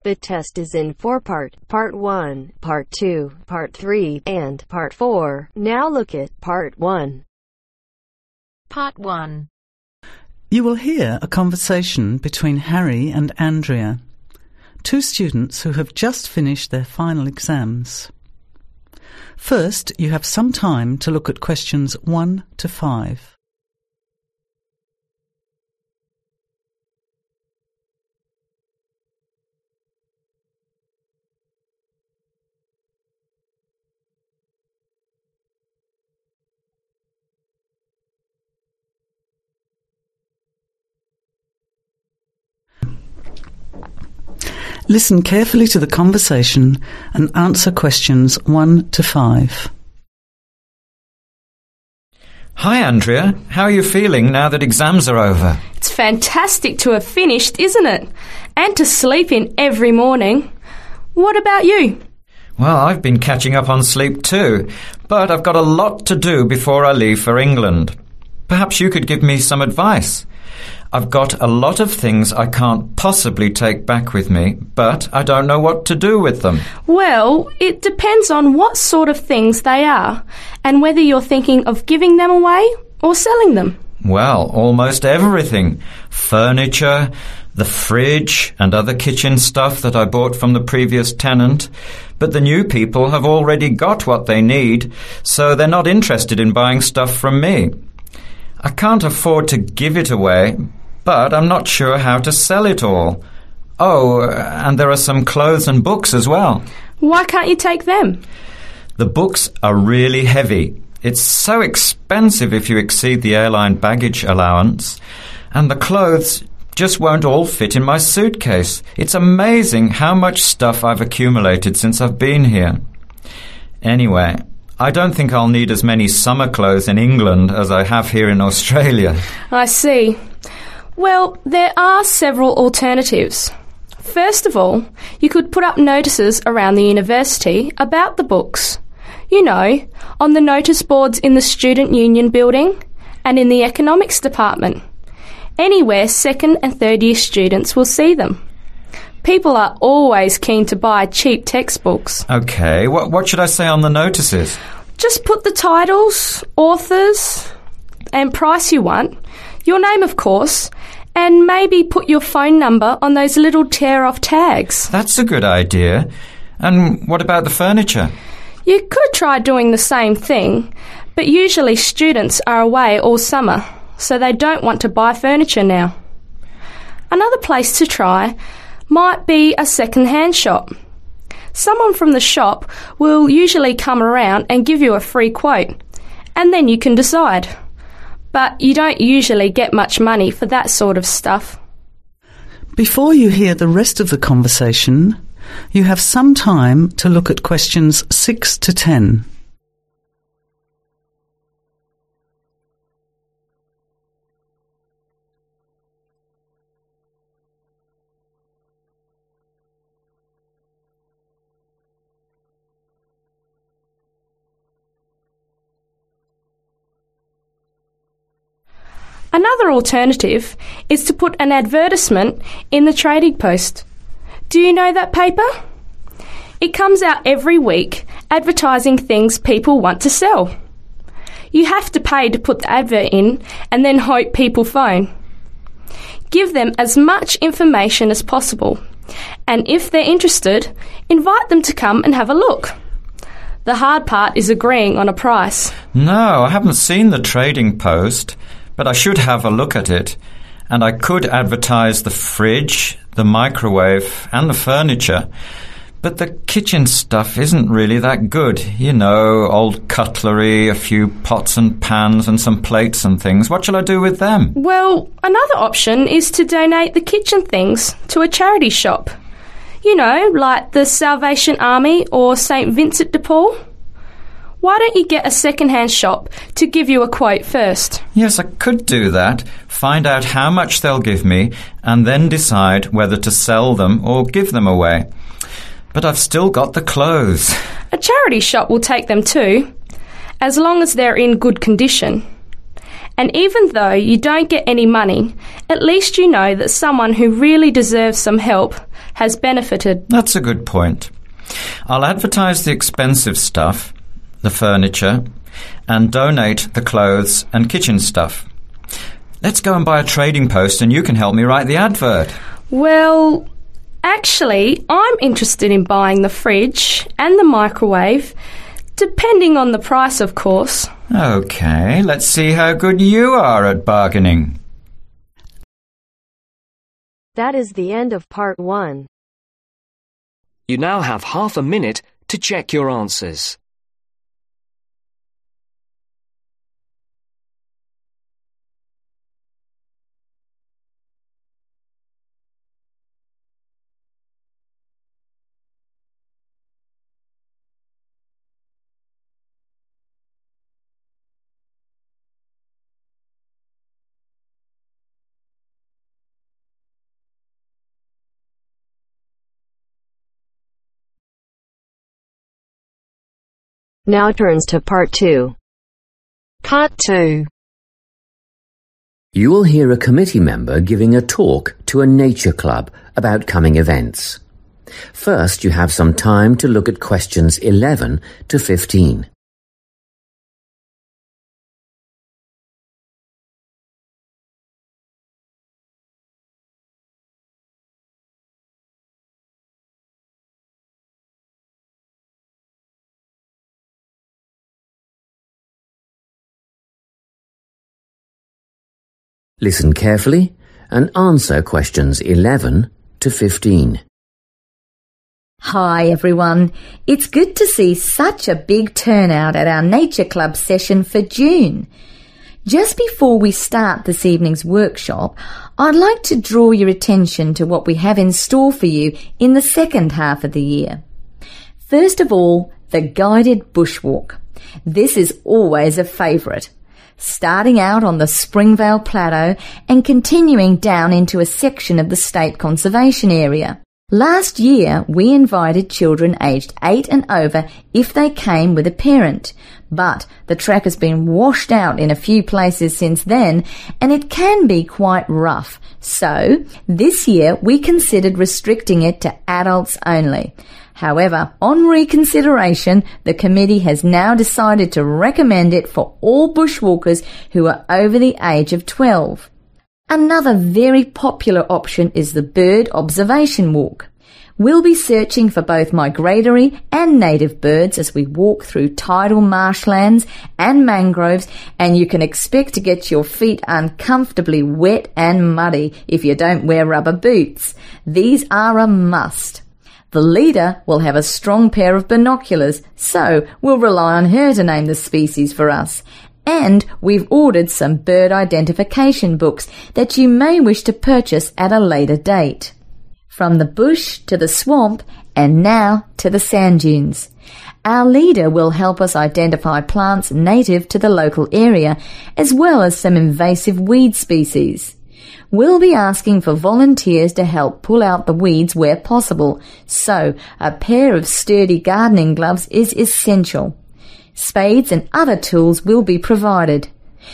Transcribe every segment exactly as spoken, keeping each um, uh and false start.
The test is in four part, part one, part two, part three, and part four. Now look at part one. Part one. You will hear a conversation between Harry and Andrea, two students who have just finished their final exams. First, you have some time to look at questions one to five. Listen carefully to the conversation and answer questions one to five. Hi Andrea, how are you feeling now that exams are over? It's fantastic to have finished, isn't it? And to sleep in every morning. What about you? Well, I've been catching up on sleep too, but I've got a lot to do before I leave for England. Perhaps you could give me some advice. I've got a lot of things I can't possibly take back with me, but I don't know what to do with them. Well, it depends on what sort of things they are and whether you're thinking of giving them away or selling them. Well, almost everything. Furniture, the fridge and other kitchen stuff that I bought from the previous tenant. But the new people have already got what they need, so they're not interested in buying stuff from me. I can't afford to give it away, but I'm not sure how to sell it all. Oh, and there are some clothes and books as well. Why can't you take them? The books are really heavy. It's so expensive if you exceed the airline baggage allowance. And the clothes just won't all fit in my suitcase. It's amazing how much stuff I've accumulated since I've been here. Anyway, I don't think I'll need as many summer clothes in England as I have here in Australia. I see. Well, there are several alternatives. First of all, you could put up notices around the university about the books. You know, on the notice boards in the Student Union building and in the economics department. Anywhere second and third year students will see them. People are always keen to buy cheap textbooks. OK, what, what should I say on the notices? Just put the titles, authors and price you want, your name of course, and maybe put your phone number on those little tear-off tags. That's a good idea. And what about the furniture? You could try doing the same thing, but usually students are away all summer, so they don't want to buy furniture now. Another place to try might be a second-hand shop. Someone from the shop will usually come around and give you a free quote, and then you can decide. But you don't usually get much money for that sort of stuff. Before you hear the rest of the conversation, you have some time to look at questions six to ten. Another alternative is to put an advertisement in the Trading Post. Do you know that paper? It comes out every week advertising things people want to sell. You have to pay to put the advert in and then hope people phone. Give them as much information as possible, and if they're interested, invite them to come and have a look. The hard part is agreeing on a price. No, I haven't seen the Trading Post. But I should have a look at it, and I could advertise the fridge, the microwave and the furniture. But the kitchen stuff isn't really that good. You know, old cutlery, a few pots and pans and some plates and things. What shall I do with them? Well, another option is to donate the kitchen things to a charity shop. You know, like the Salvation Army or Saint Vincent de Paul. Why don't you get a second-hand shop to give you a quote first? Yes, I could do that. Find out how much they'll give me and then decide whether to sell them or give them away. But I've still got the clothes. A charity shop will take them too, as long as they're in good condition. And even though you don't get any money, at least you know that someone who really deserves some help has benefited. That's a good point. I'll advertise the expensive stuff, the furniture, and donate the clothes and kitchen stuff. Let's go and buy a trading post and you can help me write the advert. Well, actually, I'm interested in buying the fridge and the microwave, depending on the price, of course. OK, let's see how good you are at bargaining. That is the end of part one. You now have half a minute to check your answers. Now turns to part two. Part two. You will hear a committee member giving a talk to a nature club about coming events. First, you have some time to look at questions eleven to fifteen. Listen carefully and answer questions eleven to fifteen. Hi everyone, it's good to see such a big turnout at our Nature Club session for June. Just before we start this evening's workshop, I'd like to draw your attention to what we have in store for you in the second half of the year. First of all, the guided bushwalk. This is always a favourite. Starting out on the Springvale Plateau and continuing down into a section of the State Conservation Area. Last year, we invited children aged eight and over if they came with a parent, but the track has been washed out in a few places since then and it can be quite rough. So, this year we considered restricting it to adults only. However, on reconsideration, the committee has now decided to recommend it for all bushwalkers who are over the age of twelve. Another very popular option is the bird observation walk. We'll be searching for both migratory and native birds as we walk through tidal marshlands and mangroves, and you can expect to get your feet uncomfortably wet and muddy if you don't wear rubber boots. These are a must. The leader will have a strong pair of binoculars, so we'll rely on her to name the species for us. And we've ordered some bird identification books that you may wish to purchase at a later date. From the bush to the swamp and now to the sand dunes. Our leader will help us identify plants native to the local area as well as some invasive weed species. We'll be asking for volunteers to help pull out the weeds where possible, so a pair of sturdy gardening gloves is essential. Spades and other tools will be provided.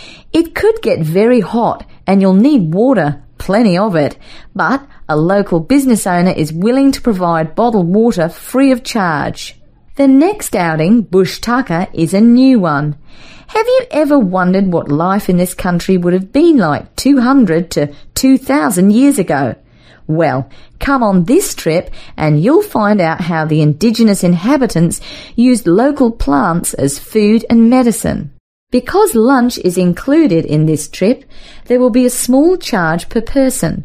It could get very hot and you'll need water, plenty of it, but a local business owner is willing to provide bottled water free of charge. The next outing, Bush Tucker, is a new one. Have you ever wondered what life in this country would have been like two hundred to two thousand years ago? Well, come on this trip and you'll find out how the indigenous inhabitants used local plants as food and medicine. Because lunch is included in this trip, there will be a small charge per person.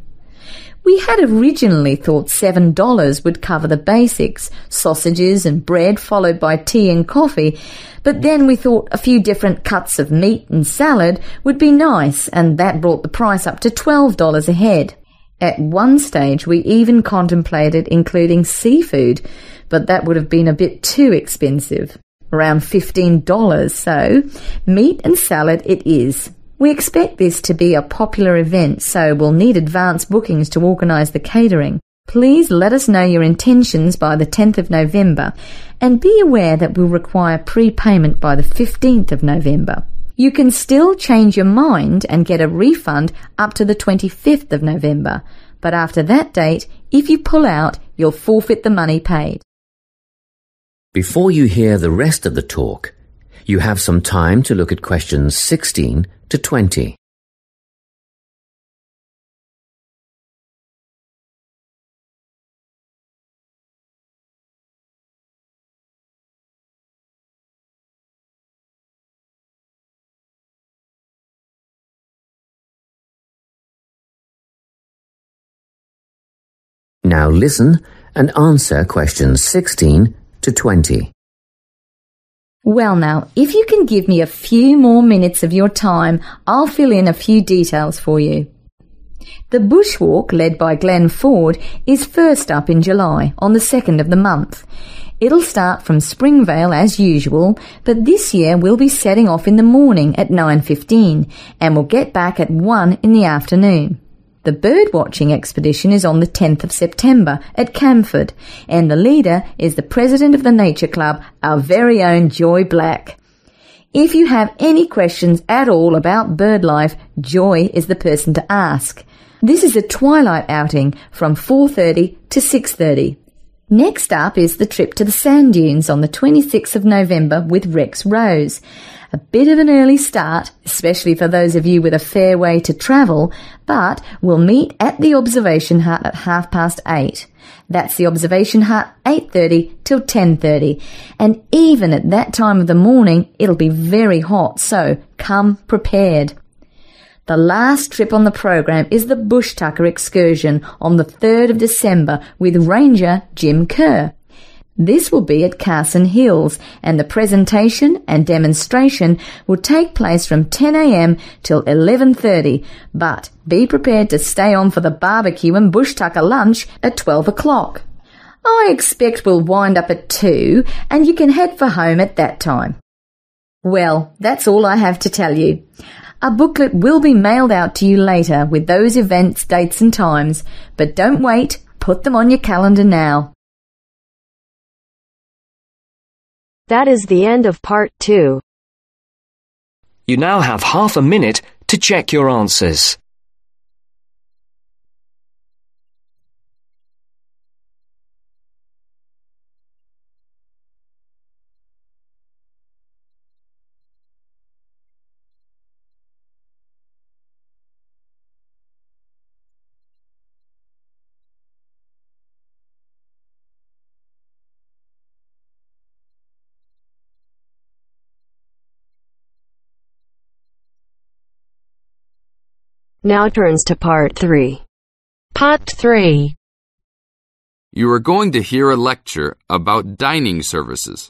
We had originally thought seven dollars would cover the basics, sausages and bread followed by tea and coffee, but then we thought a few different cuts of meat and salad would be nice, and that brought the price up to twelve dollars a head. At one stage we even contemplated including seafood, but that would have been a bit too expensive. Around fifteen dollars, so meat and salad it is. We expect this to be a popular event, so we'll need advance bookings to organise the catering. Please let us know your intentions by the tenth of November, and be aware that we'll require prepayment by the fifteenth of November. You can still change your mind and get a refund up to the twenty-fifth of November, but after that date, if you pull out, you'll forfeit the money paid. Before you hear the rest of the talk, you have some time to look at questions sixteen to twenty. Now listen and answer questions sixteen to twenty. Well now, if you can give me a few more minutes of your time, I'll fill in a few details for you. The bushwalk, led by Glenn Ford, is first up in July, on the second of the month. It'll start from Springvale as usual, but this year we'll be setting off in the morning at nine fifteen, and we'll get back at one in the afternoon. The birdwatching expedition is on the tenth of September at Camford, and the leader is the president of the Nature Club, our very own Joy Black. If you have any questions at all about bird life, Joy is the person to ask. This is a twilight outing from four thirty to six thirty. Next up is the trip to the sand dunes on the twenty-sixth of November with Rex Rose. A bit of an early start, especially for those of you with a fair way to travel, but we'll meet at the observation hut at half past eight. That's the observation hut, eight thirty till ten thirty. And even at that time of the morning, it'll be very hot, so come prepared. The last trip on the program is the Bush Tucker excursion on the third of December with Ranger Jim Kerr. This will be at Carson Hills, and the presentation and demonstration will take place from ten a m till eleven thirty, but be prepared to stay on for the barbecue and Bush Tucker lunch at twelve o'clock. I expect we'll wind up at two, and you can head for home at that time. Well, that's all I have to tell you. A booklet will be mailed out to you later with those events, dates and times, but don't wait, put them on your calendar now. That is the end of part two. You now have half a minute to check your answers. Now turns to part three. Part three. You are going to hear a lecture about dining services.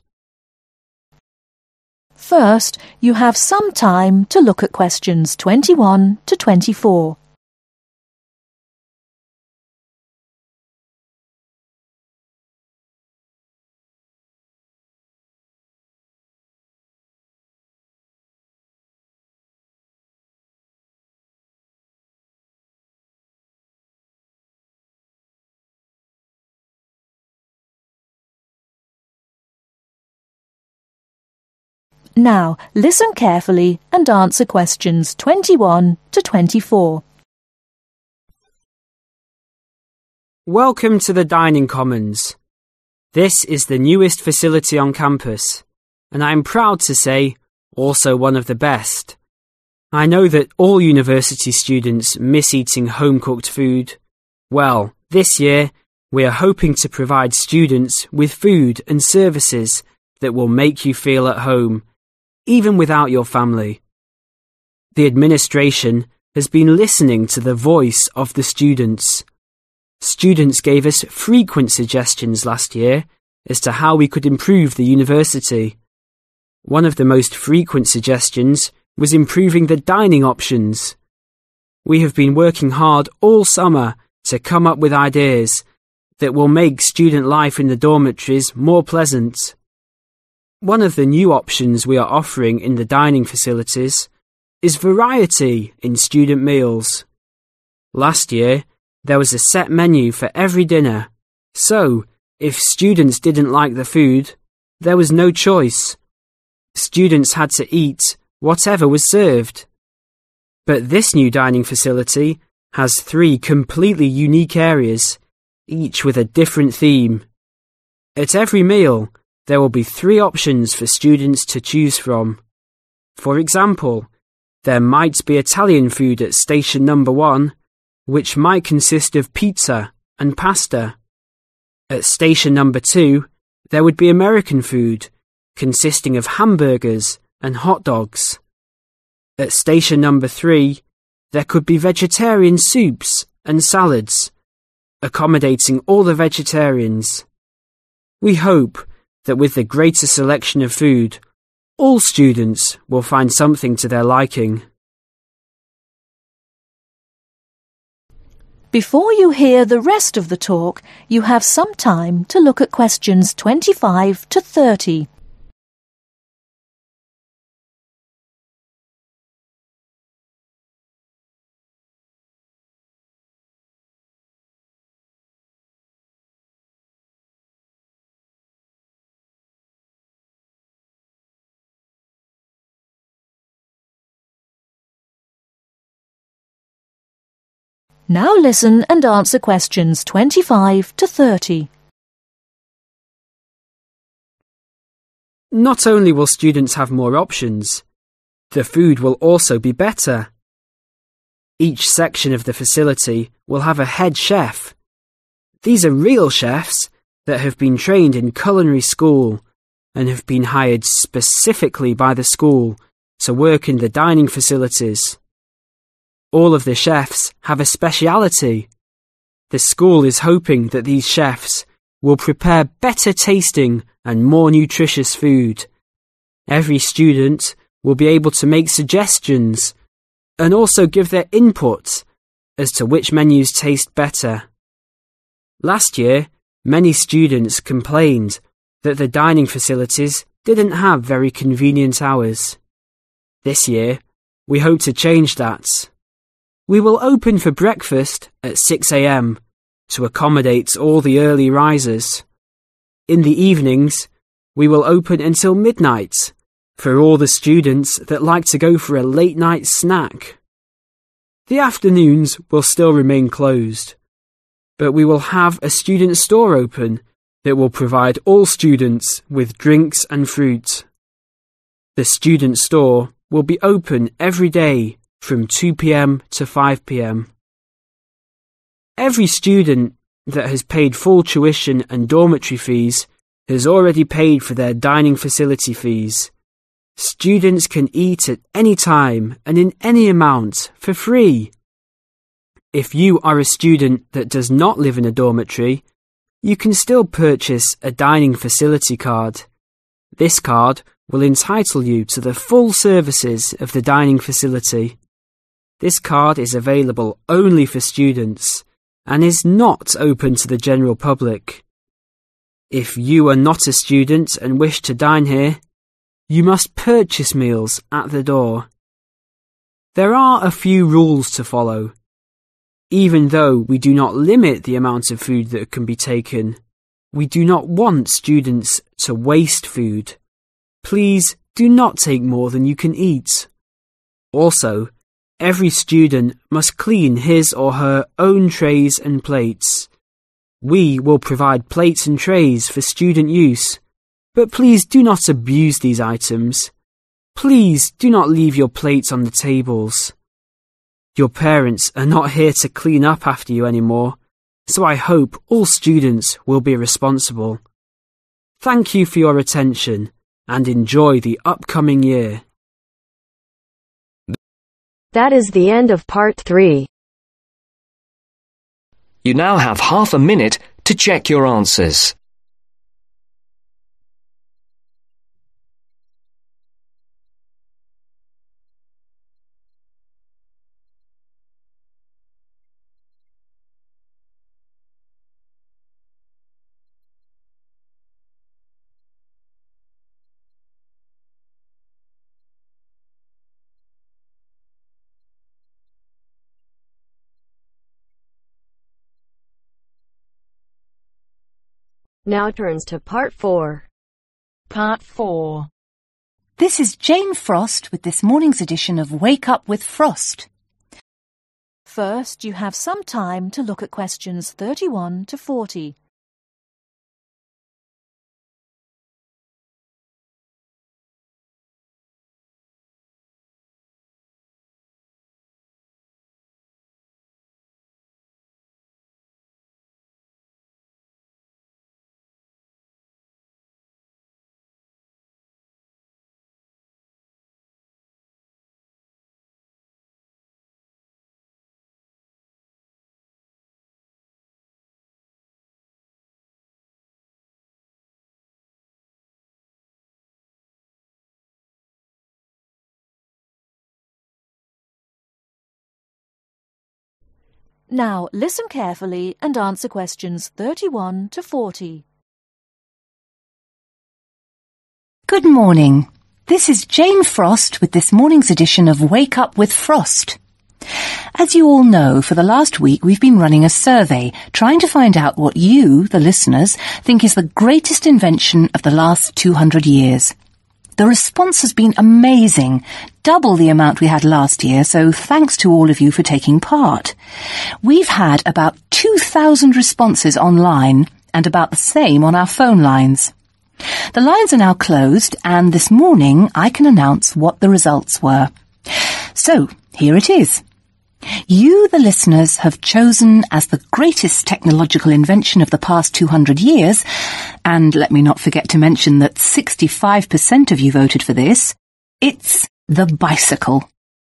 First, you have some time to look at questions twenty-one to twenty-four. Now, listen carefully and answer questions twenty-one to twenty-four. Welcome to the Dining Commons. This is the newest facility on campus, and I'm proud to say, also one of the best. I know that all university students miss eating home-cooked food. Well, this year, we are hoping to provide students with food and services that will make you feel at home, even without your family. The administration has been listening to the voice of the students. Students gave us frequent suggestions last year as to how we could improve the university. One of the most frequent suggestions was improving the dining options. We have been working hard all summer to come up with ideas that will make student life in the dormitories more pleasant. One of the new options we are offering in the dining facilities is variety in student meals. Last year, there was a set menu for every dinner, so if students didn't like the food, there was no choice. Students had to eat whatever was served. But this new dining facility has three completely unique areas, each with a different theme. At every meal, there will be three options for students to choose from. For example, there might be Italian food at station number one, which might consist of pizza and pasta. At station number two, there would be American food, consisting of hamburgers and hot dogs. At station number three, there could be vegetarian soups and salads, accommodating all the vegetarians. We hope that with the greater selection of food, all students will find something to their liking. Before you hear the rest of the talk, you have some time to look at questions twenty-five to thirty. Now listen and answer questions twenty-five to thirty. Not only will students have more options, the food will also be better. Each section of the facility will have a head chef. These are real chefs that have been trained in culinary school and have been hired specifically by the school to work in the dining facilities. All of the chefs have a speciality. The school is hoping that these chefs will prepare better tasting and more nutritious food. Every student will be able to make suggestions and also give their input as to which menus taste better. Last year, many students complained that the dining facilities didn't have very convenient hours. This year, we hope to change that. We will open for breakfast at six a m to accommodate all the early risers. In the evenings, we will open until midnight for all the students that like to go for a late night snack. The afternoons will still remain closed, but we will have a student store open that will provide all students with drinks and fruit. The student store will be open every day from two p m to five p m Every student that has paid full tuition and dormitory fees has already paid for their dining facility fees. Students can eat at any time and in any amount for free. If you are a student that does not live in a dormitory, you can still purchase a dining facility card. This card will entitle you to the full services of the dining facility. This card is available only for students and is not open to the general public. If you are not a student and wish to dine here, you must purchase meals at the door. There are a few rules to follow. Even though we do not limit the amount of food that can be taken, we do not want students to waste food. Please do not take more than you can eat. Also, every student must clean his or her own trays and plates. We will provide plates and trays for student use, but please do not abuse these items. Please do not leave your plates on the tables. Your parents are not here to clean up after you anymore, so I hope all students will be responsible. Thank you for your attention and enjoy the upcoming year. That is the end of part three. You now have half a minute to check your answers. Now turns to part four. Part four. This is Jane Frost with this morning's edition of Wake Up with Frost. First, you have some time to look at questions thirty-one to forty. Now listen carefully and answer questions thirty-one to forty. Good morning. This is Jane Frost with this morning's edition of Wake Up with Frost. As you all know, for the last week we've been running a survey trying to find out what you, the listeners, think is the greatest invention of the last two hundred years. The response has been amazing, double the amount we had last year, so thanks to all of you for taking part. We've had about two thousand responses online and about the same on our phone lines. The lines are now closed, and this morning I can announce what the results were. So, here it is. You, the listeners, have chosen as the greatest technological invention of the past two hundred years, and let me not forget to mention that sixty-five percent of you voted for this, it's the bicycle.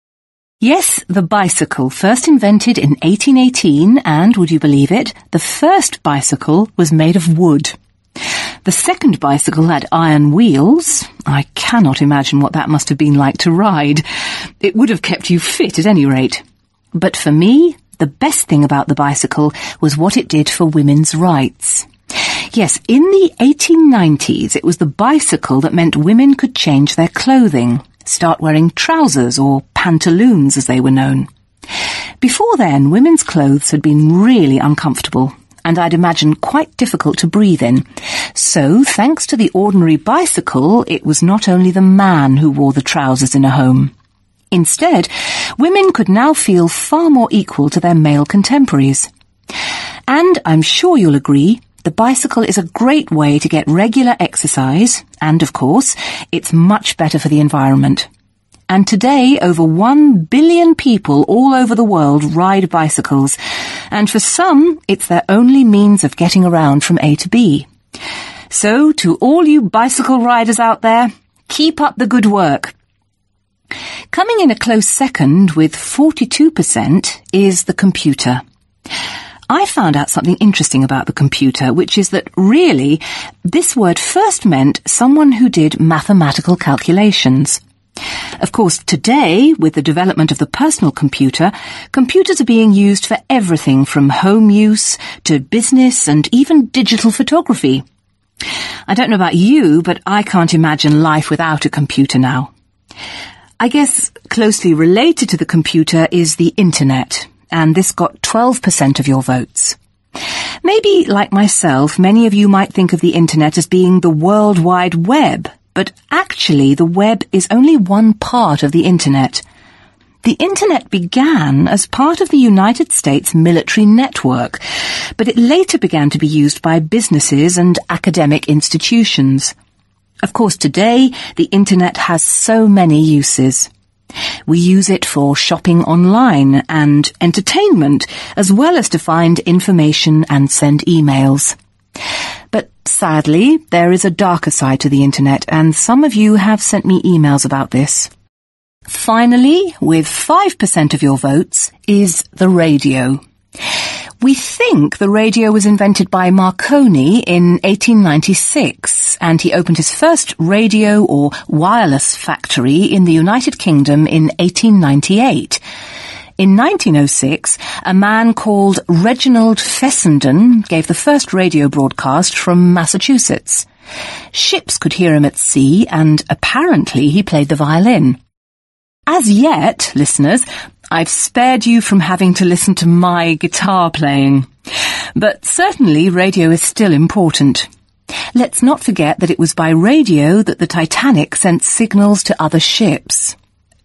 Yes, the bicycle, first invented in eighteen eighteen, and, would you believe it, the first bicycle was made of wood. The second bicycle had iron wheels. I cannot imagine what that must have been like to ride. It would have kept you fit at any rate. But for me, the best thing about the bicycle was what it did for women's rights. Yes, in the eighteen nineties, it was the bicycle that meant women could change their clothing, start wearing trousers or pantaloons as they were known. Before then, women's clothes had been really uncomfortable, and I'd imagine quite difficult to breathe in. So, thanks to the ordinary bicycle, it was not only the man who wore the trousers in a home. Instead, women could now feel far more equal to their male contemporaries. And I'm sure you'll agree, the bicycle is a great way to get regular exercise, and of course, it's much better for the environment. And today, over one billion people all over the world ride bicycles, and for some, it's their only means of getting around from A to B. So, to all you bicycle riders out there, keep up the good work. Coming in a close second with forty-two percent is the computer. I found out something interesting about the computer, which is that really this word first meant someone who did mathematical calculations. Of course, today, with the development of the personal computer, computers are being used for everything from home use to business and even digital photography. I don't know about you, but I can't imagine life without a computer now. I guess closely related to the computer is the internet, and this got twelve percent of your votes. Maybe, like myself, many of you might think of the internet as being the World Wide Web, but actually the web is only one part of the internet. The internet began as part of the United States military network, but it later began to be used by businesses and academic institutions. Of course, today, the internet has so many uses. We use it for shopping online and entertainment, as well as to find information and send emails. But sadly, there is a darker side to the internet, and some of you have sent me emails about this. Finally, with five percent of your votes, is the radio. We think the radio was invented by Marconi in eighteen ninety-six, and he opened his first radio or wireless factory in the United Kingdom in eighteen ninety-eight. In nineteen oh six, a man called Reginald Fessenden gave the first radio broadcast from Massachusetts. Ships could hear him at sea, and apparently he played the violin. As yet, listeners, I've spared you from having to listen to my guitar playing. But certainly radio is still important. Let's not forget that it was by radio that the Titanic sent signals to other ships.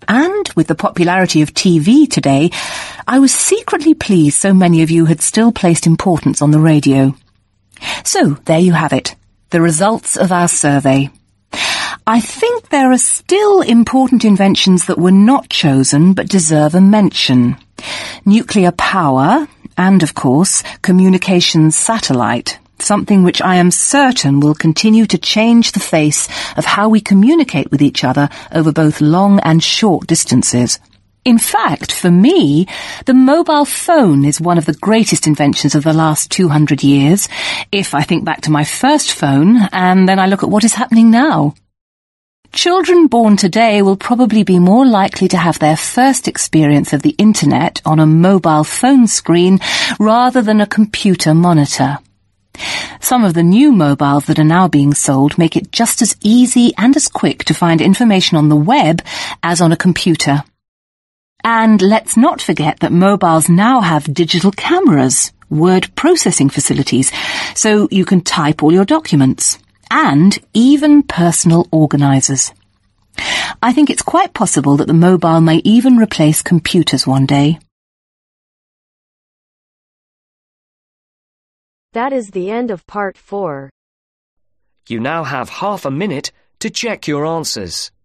And with the popularity of T V today, I was secretly pleased so many of you had still placed importance on the radio. So, there you have it, the results of our survey. I think there are still important inventions that were not chosen but deserve a mention. Nuclear power and, of course, communications satellite, something which I am certain will continue to change the face of how we communicate with each other over both long and short distances. In fact, for me, the mobile phone is one of the greatest inventions of the last two hundred years, if I think back to my first phone and then I look at what is happening now. Children born today will probably be more likely to have their first experience of the internet on a mobile phone screen rather than a computer monitor. Some of the new mobiles that are now being sold make it just as easy and as quick to find information on the web as on a computer. And let's not forget that mobiles now have digital cameras, word processing facilities, so you can type all your documents, and even personal organisers. I think it's quite possible that the mobile may even replace computers one day. That is the end of part four. You now have half a minute to check your answers.